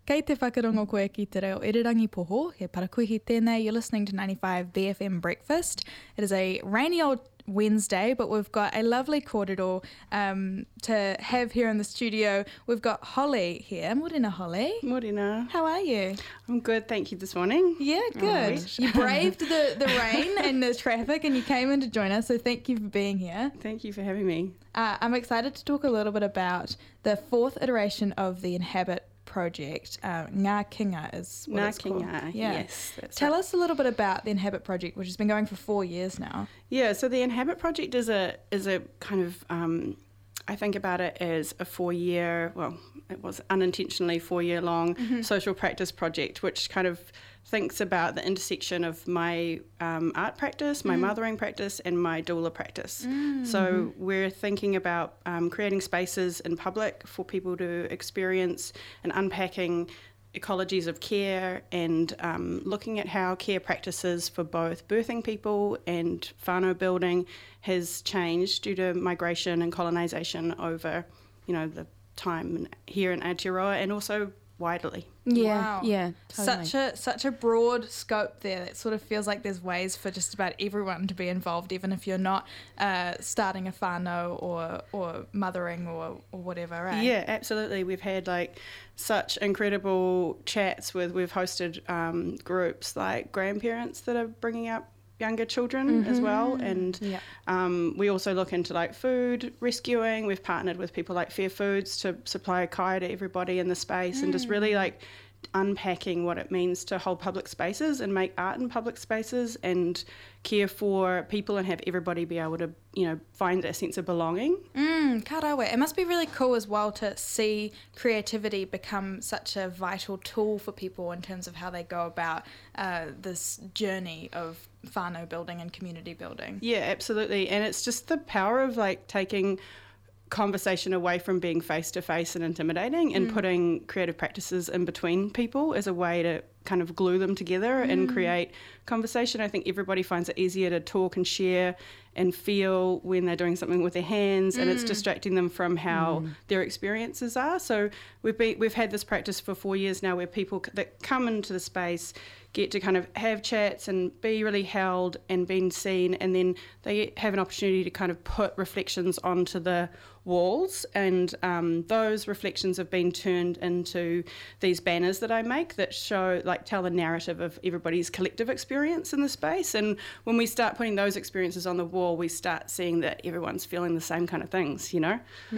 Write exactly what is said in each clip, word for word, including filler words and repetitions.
Kei te whakarongo koe ki te reo Irirangi Poho, he parakuihi tēnei. You're listening to ninety-five B F M Breakfast. It is a rainy old Wednesday, but we've got a lovely kōrero um, to have here in the studio. We've got Holly here. Morena, Holly. Morena. How are you? I'm good, thank you this morning. Yeah, good. Right. You braved the, the rain and the traffic and you came in to join us, so thank you for being here. Thank you for having me. Uh, I'm excited to talk a little bit about the fourth iteration of the Inhabit project. uh, Ngā Kinga is what Ngā it's called. Kinga, yeah. yes. That's Tell right. us a little bit about the Inhabit project, which has been going for four years now. Yeah, so the Inhabit project is a is a kind of, um, I think about it as a four-year, well, it was unintentionally four-year-long Mm-hmm. social practice project, which kind of thinks about the intersection of my um, art practice, my Mm. mothering practice, and my doula practice. Mm. So we're thinking about um, creating spaces in public for people to experience and unpacking ecologies of care and um, looking at how care practices for both birthing people and whānau building has changed due to migration and colonisation over, you know, the time here in Aotearoa and also widely. Yeah, Wow. yeah, totally. Such a such a broad scope there. It sort of feels like there's ways for just about everyone to be involved, even if you're not uh, starting a whānau or or mothering or, or whatever, right? Yeah, absolutely. We've had like such incredible chats with, we've hosted um, groups like grandparents that are bringing up younger children as well, and Yeah. um, we also look into like food rescuing. We've partnered with people like Fair Foods to supply a kaya to everybody in the space, and just really like unpacking what it means to hold public spaces and make art in public spaces and care for people and have everybody be able to, you know, find a sense of belonging. Mm, ka rawe. It must be really cool as well to see creativity become such a vital tool for people in terms of how they go about uh, this journey of whānau building and community building. Yeah, absolutely. And it's just the power of like taking conversation away from being face to face and intimidating and putting creative practices in between people as a way to kind of glue them together and create conversation. I think everybody finds it easier to talk and share and feel when they're doing something with their hands, and it's distracting them from how their experiences are. So we've been, we've had this practice for four years now where people c- that come into the space get to kind of have chats and be really held and being seen, and then they have an opportunity to kind of put reflections onto the walls, and um, those reflections have been turned into these banners that I make that show, like, tell the narrative of everybody's collective experience in the space. And when we start putting those experiences on the wall, we start seeing that everyone's feeling the same kind of things, you know?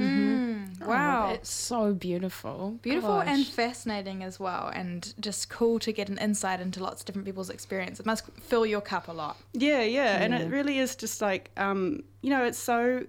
Mm, wow. It's so beautiful. Beautiful Gosh. and fascinating as well, and just cool to get an insight into lots of different people's experience. It must fill your cup a lot. Yeah, yeah, and Yeah. it really is just like, um, you know, it's so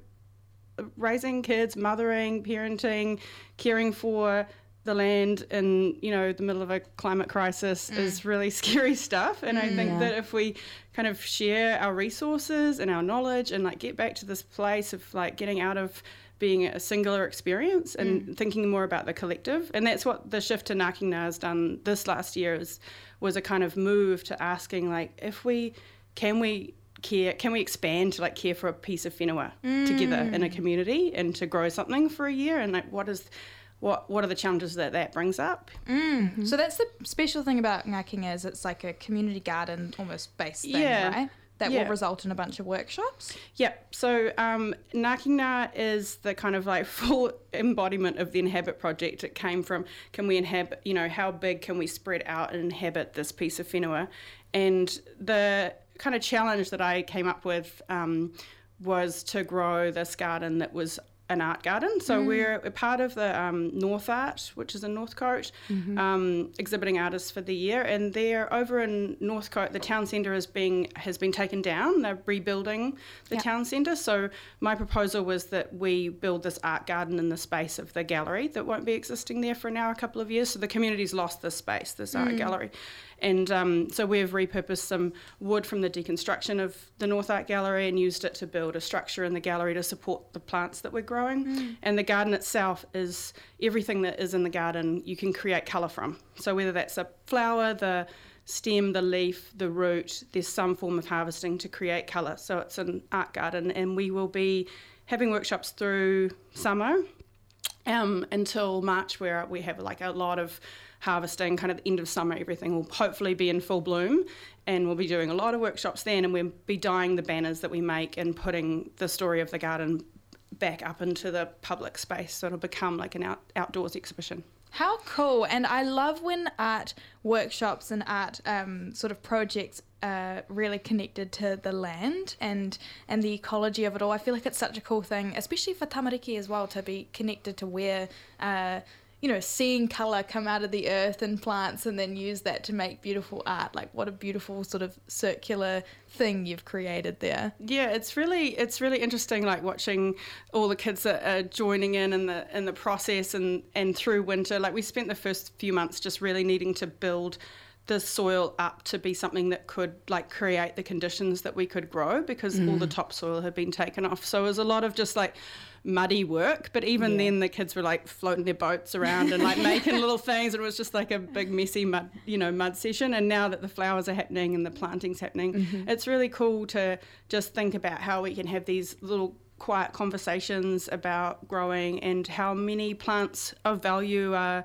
raising kids, mothering, parenting, caring for the land in, you know, the middle of a climate crisis is really scary stuff. And I think Yeah. that if we kind of share our resources and our knowledge and like get back to this place of like getting out of being a singular experience and thinking more about the collective. And that's what the shift to Ngā Kinga has done this last year, is was a kind of move to asking, like, if we, can we care, can we expand to like care for a piece of whenua together in a community and to grow something for a year, and like what is, what what are the challenges that that brings up? Mm. So that's the special thing about Ngā Kinga, is it's like a community garden almost based thing, Yeah. right? That Yeah. will result in a bunch of workshops. Yeah, so um, Ngā Kinga is the kind of like full embodiment of the Inhabit project. It came from, can we inhabit, you know, how big can we spread out and inhabit this piece of whenua? And the kind of challenge that I came up with um, was to grow this garden that was an art garden. So we're a part of the um, North Art, which is in Northcote, um, exhibiting artists for the year. And they're over in Northcote, the town centre is being has been taken down. They're rebuilding the Yeah. town centre. So my proposal was that we build this art garden in the space of the gallery that won't be existing there for now a couple of years. So the community's lost this space, this art gallery. And um, so we've repurposed some wood from the deconstruction of the North Art Gallery and used it to build a structure in the gallery to support the plants that we're growing. Mm. And the garden itself is everything that is in the garden you can create colour from. So whether that's a flower, the stem, the leaf, the root, there's some form of harvesting to create colour. So it's an art garden, and we will be having workshops through summer um, until March, where we have like a lot of harvesting, kind of the end of summer, everything will hopefully be in full bloom, and we'll be doing a lot of workshops then, and we'll be dyeing the banners that we make and putting the story of the garden back up into the public space, so it'll become like an out, outdoors exhibition. How cool. And I love when art workshops and art um, sort of projects are really connected to the land and and the ecology of it all. I feel like it's such a cool thing, especially for tamariki as well, to be connected to where, uh, you know, seeing colour come out of the earth and plants and then use that to make beautiful art. Like, what a beautiful sort of circular thing you've created there. Yeah, it's really it's really interesting, like watching all the kids that are joining in in the in the process, and and through winter, like we spent the first few months just really needing to build the soil up to be something that could like create the conditions that we could grow, because mm. all the topsoil had been taken off. So it was a lot of just like muddy work, but even yeah. then the kids were like floating their boats around and like making little things, and it was just like a big messy mud, you know, mud session. And now that the flowers are happening and the planting's happening, mm-hmm. it's really cool to just think about how we can have these little quiet conversations about growing and how many plants of value are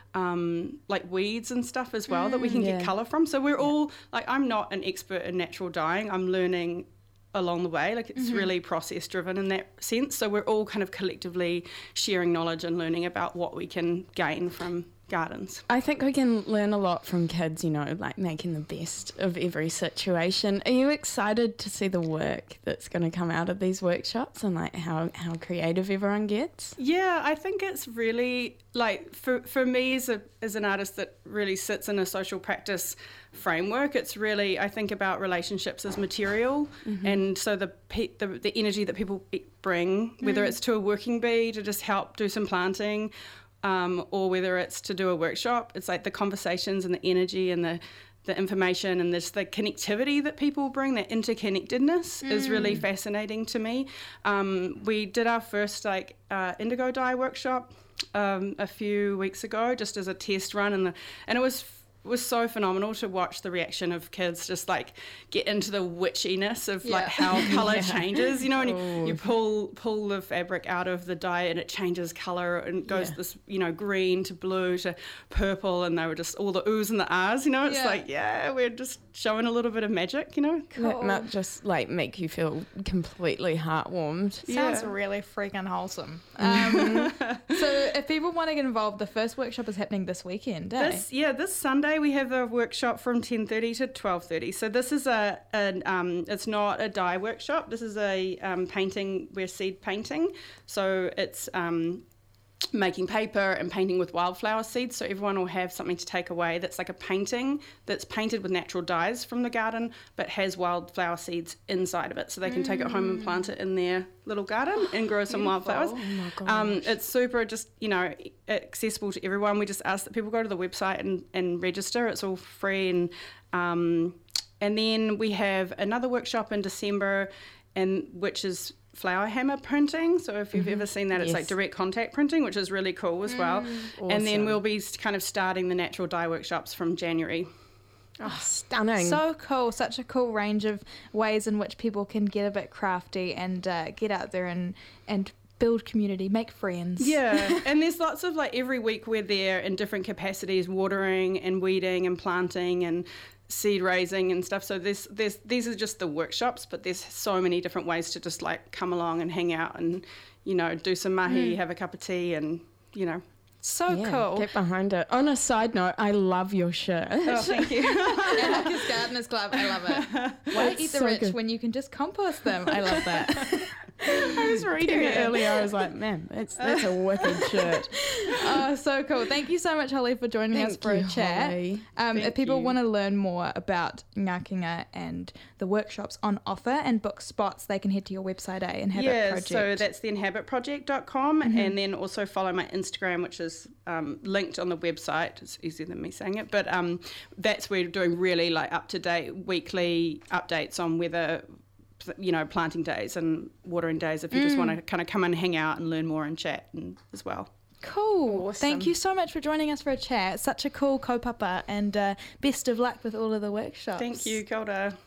Um, like weeds and stuff as well, mm, that we can yeah. get colour from. So we're yeah. all, like, I'm not an expert in natural dyeing. I'm learning along the way. Like, it's mm-hmm. really process driven in that sense. So we're all kind of collectively sharing knowledge and learning about what we can gain from gardens. I think we can learn a lot from kids, you know, like making the best of every situation. Are you excited to see the work that's going to come out of these workshops and like how, how creative everyone gets? Yeah, I think it's really like for for me as a as an artist that really sits in a social practice framework, it's really, I think about relationships as material, mm-hmm. and so the, pe- the the energy that people bring, whether mm. it's to a working bee to just help do some planting, Um, or whether it's to do a workshop, it's like the conversations and the energy and the, the information and this the connectivity that people bring, that interconnectedness mm. is really fascinating to me. Um, we did our first like uh, indigo dye workshop um, a few weeks ago, just as a test run, and the, and it was. was so phenomenal to watch the reaction of kids just like get into the witchiness of yeah. like how colour yeah. changes, you know, and you, you pull pull the fabric out of the dye and it changes colour and goes yeah. this, you know, green to blue to purple, and they were just all the oohs and the ahs, you know, it's yeah. like, yeah, we're just showing a little bit of magic, you know. Cool. That might just like make you feel completely heartwarmed. Sounds yeah. really freaking wholesome. Um, so if people want to get involved, the first workshop is happening this weekend, eh? This, yeah, this Sunday we have a workshop from ten thirty to twelve thirty. So this is a, an, um, it's not a dye workshop. This is a um, painting, we're seed painting. So it's um, making paper and painting with wildflower seeds. So everyone will have something to take away that's like a painting that's painted with natural dyes from the garden, but has wildflower seeds inside of it. So they can mm. take it home and plant it in their little garden and grow some Beautiful. wildflowers. Oh my gosh. Um, it's super just, you know, accessible to everyone. We just ask that people go to the website and, and register. It's all free. And um, and then we have another workshop in December, and which is flower hammer printing. So if you've mm-hmm. ever seen that, it's yes. like direct contact printing, which is really cool as mm, well. Awesome. And then we'll be kind of starting the natural dye workshops from January. Oh, stunning. So cool. Such a cool range of ways in which people can get a bit crafty and uh, get out there and, and build community, make friends. Yeah, and there's lots of, like, every week we're there in different capacities, watering and weeding and planting and seed raising and stuff. So this there's these are just the workshops, but there's so many different ways to just like come along and hang out and, you know, do some mahi, mm. have a cup of tea, and, you know. So yeah, cool. Get behind it. On a side note, I love your shirt. Oh, thank you. Anarchist Gardeners Club, I love it. Why eat the so rich good. when you can just compost them? I love that. I was reading Period. it earlier. I was like, man, that's that's a wicked shirt. Oh, so cool. Thank you so much, Holly, for joining Thank us for you, a chat. Holly. Um, Thank if people you. want to learn more about Ngākinga and the workshops on offer and book spots, they can head to your website, eh? Inhabit yeah, Project. so that's the inhabit project dot com, Mm-hmm. and then also follow my Instagram, which is um, linked on the website. It's easier than me saying it, but um, that's where we're doing really like up-to-date weekly updates on whether, you know, planting days and watering days, if you mm. just want to kind of come and hang out and learn more and chat and, as well. Cool. Awesome. Thank you so much for joining us for a chat. Such a cool kaupapa, and uh, best of luck with all of the workshops. Thank you, Kia ora.